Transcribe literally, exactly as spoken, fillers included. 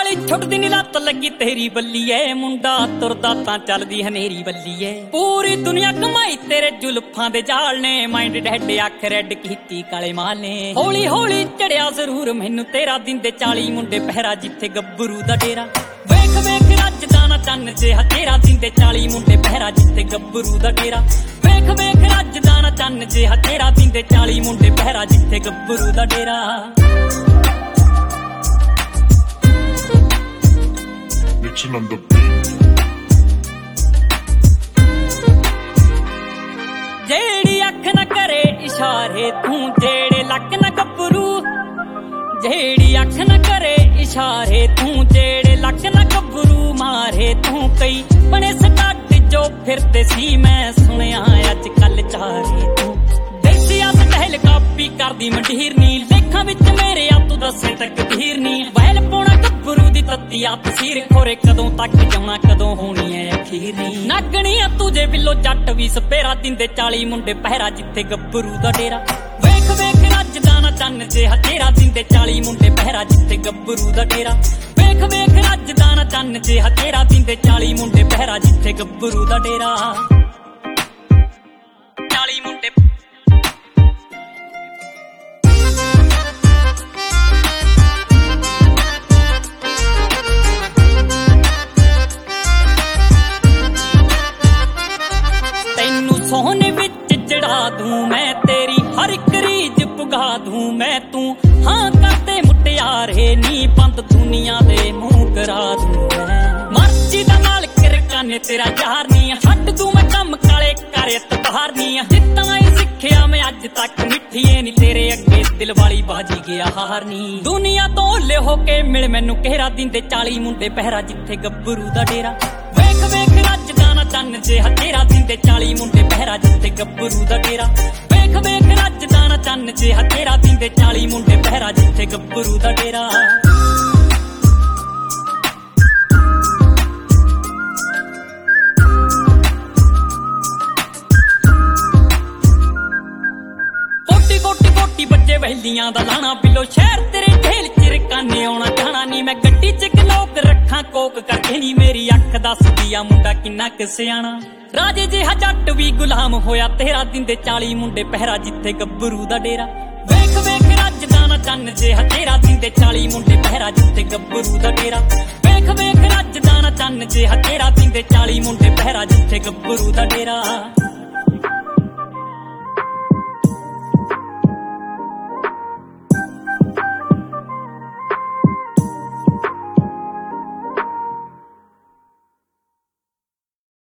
ਹਾਲੀ ਛੁੱਟਦੀ ਨੀ ਲੱਤ ਲੱਗੀ ਤੇਰੀ ਬੱਲੀਏ, ਮੁੰਡਾ ਤੁਰਦਾ ਤਾਂ ਚੱਲਦੀ ਹਨੇਰੀ ਬੱਲੀਏ। ਪੂਰੀ ਦੁਨੀਆ ਕਮਾਈ ਤੇਰੇ ਜ਼ੁਲਫਾਂ ਦੇ ਜਾਲ ਨੇ, ਮਾਈਂਡ ਡੈਡ ਅੱਖ ਰੈਡ ਕੀਤੀ ਕਾਲੇ ਮਾਲ ਨੇ। ਹੌਲੀ ਹੌਲੀ ਚੜਿਆ ਜ਼ਰੂਰ ਮੈਨੂੰ ਤੇਰਾ ਦਿੰਦੇ ਚਾਲੀ ਮੁੰਡੇ ਪਹਿਰਾ ਜਿੱਥੇ ਗੱਭਰੂ ਦਾ ਡੇਰਾ। ਵੇਖ ਵੇਖ ਰੱਜਦਾ ਨਾ ਚੰਨ ਜਿਹਾ ਤੇਰਾ ਦਿੰਦੇ ਚਾਲੀ ਮੁੰਡੇ ਪਹਿਰਾ ਜਿੱਥੇ ਗੱਭਰੂ ਦਾ ਡੇਰਾ। ਵੇਖ ਵੇਖ ਰੱਜਦਾ ਨਾ ਚੰਨ ਜਿਹਾ ਤੇਰਾ ਦਿੰਦੇ ਚਾਲੀ ਮੁੰਡੇ ਪਹਿਰਾ ਜਿੱਥੇ ਗੱਭਰੂ ਦਾ ਡੇਰਾ। On the beat. ਜਿਹੜੀ ਅੱਖ ਨਾ ਕਰੇ ਇਸ਼ਾਰੇ ਤੂੰ, ਜਿਹੜੇ ਲੱਕ ਨਾ ਗੱਭਰੂ। ਜਿਹੜੀ ਅੱਖ ਨਾ ਕਰੇ ਇਸ਼ਾਰੇ ਤੂੰ, ਜਿਹੜੇ ਲੱਕ ਨਾ ਗੱਭਰੂ ਮਾਰੇ ਤੂੰ। ਕਈ ਬਣੇ ਸਟਾਟ ਜੋ ਫਿਰਦੇ ਸੀ ਮੈਂ ਸੁਣਿਆ ਅੱਜ ਕੱਲ ਚਾਰੇ ਤੂੰ। ਦੇਸੀਆ ਸਟਾਈਲ ਕਾਪੀ ਕਰਦੀ ਮੰਡੀਰ ਨੀ, ਲੇਖਾਂ ਵਿੱਚ ਮੇਰੇ ਆ ਤੂੰ ਦੱਸੇ ਤਕਦੀਰ ਨੀ। ਵੈਲ ਪਾਉਣਾ ਗੱਭਰੂ ਦੀ ਤੱਤੀ ਆ ਤਸੀਰ, ਖੋਰੇ ਕਦੋਂ ਤੱਕ ਜਾਣਾ ਕਦੋਂ ਹੋਣੀ ਐ ਅਖੀਰ ਨੀ। ਨਾਗਣੀ ਆ ਤੁਝੇ ਬਿੱਲੋ ਜੱਟ ਵੀ ਸਪੇਰਾ ਦਿੰਦੇ ਚਾਲੀ ਮੁੰਡੇ ਪਹਿਰਾ ਜਿੱਥੇ ਗੱਭਰੂ ਦਾ ਡੇਰਾ। ਵੇਖ ਵੇਖ ਰੱਜਦਾ ਨਾ ਚੰਨ ਜਿਹਾ ਤੇਰਾ ਦਿੰਦੇ ਚਾਲੀ ਮੁੰਡੇ ਪਹਿਰਾ ਜਿੱਥੇ ਗੱਭਰੂ ਦਾ ਡੇਰਾ। ਵੇਖ ਵੇਖ ਰੱਜਦਾ ਨਾ ਚੰਨ ਜਿਹਾ ਤੇਰਾ ਦਿੰਦੇ ਚਾਲੀ ਮੁੰਡੇ ਪਹਿਰਾ ਜਿੱਥੇ ਗੱਭਰੂ ਦਾ ਡੇਰਾ। ਚਾਲੀ ਮੁੰਡੇ ਸੋਹਣੇ ਵਿੱਚ ਚੜਾ ਦੂੰ ਮੈਂ ਤੇਰੀ ਹਰ ਇੱਕ ਰੀਝ ਪੁਗਾ ਦੂੰ ਮੈਂ। ਤੂੰ ਹਾਂ ਕਰਦੇ ਮੁਟਿਆਰੇ ਨੀ ਬੰਦ ਦੁਨੀਆ ਦੇ ਮੂੰਹ ਕਰਾ ਦੂੰ ਮੈਂ। ਮਰਜ਼ੀ ਦਾ ਮਾਲਕ ਰਕਾਨੇ ਤੇਰਾ ਯਾਰ ਨੀ, ਛੱਡ ਦੂੰ ਮੈਂ ਕੰਮ ਕਾਲੇ ਕਰੇ ਤਬਾਰ ਨੀ। ਜਿੱਤਾਂ ਇਹ ਸਿੱਖਿਆ ਮੈਂ ਅੱਜ ਤੱਕ ਮਿੱਠੀਏ ਨੀ, ਤੇਰੇ ਅੱਗੇ ਦਿਲ ਵਾਲੀ ਬਾਜੀ ਗਿਆ ਹਾਰ ਨੀ। ਦੁਨੀਆ ਤੋਂ ਲੇ ਹੋ ਕੇ ਮਿਲ ਮੈਨੂੰ ਘੇਰਾ ਦਿੰਦੇ ਚਾਲੀ ਮੁੰਡੇ ਪਹਿਰਾ ਜਿੱਥੇ ਗੱਭਰੂ ਦਾ ਡੇਰਾ। ਵੇਖ ਵੇਖ ਰੱਜਦਾ ਨਾ ਚੰਨ ਜਿਹਾ ਤੇਰਾ ਦਿੰਦੇ ਚਾਲੀ ਮੁੰਡੇ ਪਹਿਰਾ ਜਿੱਥੇ ਗੱਭਰੂ ਦਾ ਡੇਰਾ। ਵੇਖ ਵੇਖ ਰੱਜਦਾ ਨਾ ਚੰਨ ਜਿਹਾ ਤੇਰਾ ਦਿੰਦੇ ਚਾਲੀ ਮੁੰਡੇ ਪਹਿਰਾ ਜਿੱਥੇ ਗੱਭਰੂ ਦਾ ਡੇਰਾ। ਕੋਟੀ ਕੋਟੀ ਕੋਟੀ ਬੱਚੇ ਵਹਿਲੀਆਂ ਦਾ ਲਾਣਾ, ਬਿੱਲੋ ਸ਼ਹਿਰ ਤੇਰੇ ਢੇਲ ਚ ਰਕਾਨੇ ਆਉਣਾ ਜਾਣਾ ਨੀ। ਮੈਂ ਗੱਡੀ ਚ ਗਲੋਕ ਰੱਖਾਂ ਕੋਕ ਕਰਕੇ ਨੀ, ਮੇਰੀ ਅੱਖ ਦੱਸਦੀ ਆ ਮੁੰਡਾ ਕਿੰਨਾ ਕੁ ਸਿਆਣਾ। ਰਾਜੇ ਜਿਹਾ ਜੱਟ ਵੀ ਗੁਲਾਮ ਹੋਇਆ ਤੇਰਾ ਦਿੰਦੇ ਚਾਲੀ ਮੁੰਡੇ ਪਹਿਰਾ ਜਿੱਥੇ ਗੱਭਰੂ ਦਾ ਡੇਰਾ। ਵੇਖ ਵੇਖ ਰੱਜਦਾ ਨਾ ਚੰਨ ਜਿਹਾ ਤੇਰਾ ਦਿੰਦੇ ਚਾਲੀ ਮੁੰਡੇ ਪਹਿਰਾ ਜਿੱਥੇ ਗੱਭਰੂ ਦਾ ਡੇਰਾ। ਵੇਖ ਵੇਖ ਰੱਜਦਾ ਨਾ ਚੰਨ ਜਿਹਾ ਤੇਰਾ ਦਿੰਦੇ ਚਾਲੀ ਮੁੰਡੇ ਪਹਿਰਾ ਜਿੱਥੇ ਗੱਭਰੂ ਦਾ ਡੇਰਾ।